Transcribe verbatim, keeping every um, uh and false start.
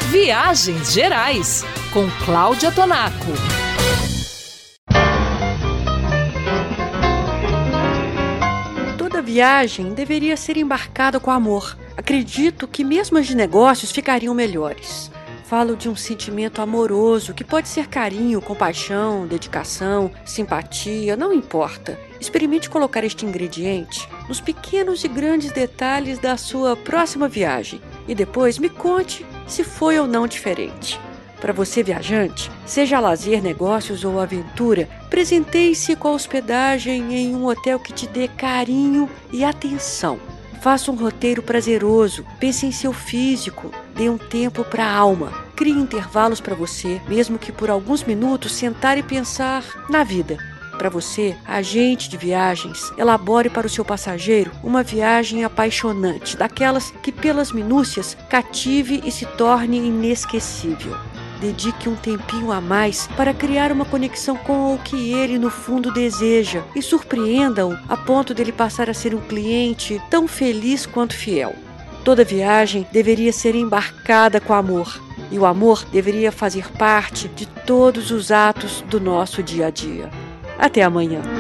Viagens Gerais, com Cláudia Tonaco. Toda viagem deveria ser embarcada com amor. Acredito que mesmo as de negócios ficariam melhores. Falo de um sentimento amoroso que pode ser carinho, compaixão, dedicação, simpatia, não importa. Experimente colocar este ingrediente nos pequenos e grandes detalhes da sua próxima viagem e depois me conte se foi ou não diferente. Para você viajante, seja lazer, negócios ou aventura, presenteie-se com a hospedagem em um hotel que te dê carinho e atenção. Faça um roteiro prazeroso, pense em seu físico, dê um tempo para a alma. Crie intervalos para você, mesmo que por alguns minutos sentar e pensar na vida. Para você, agente de viagens, elabore para o seu passageiro uma viagem apaixonante, daquelas que pelas minúcias cative e se torne inesquecível. Dedique um tempinho a mais para criar uma conexão com o que ele no fundo deseja e surpreenda-o a ponto dele passar a ser um cliente tão feliz quanto fiel. Toda viagem deveria ser embarcada com amor e o amor deveria fazer parte de todos os atos do nosso dia a dia. Até amanhã.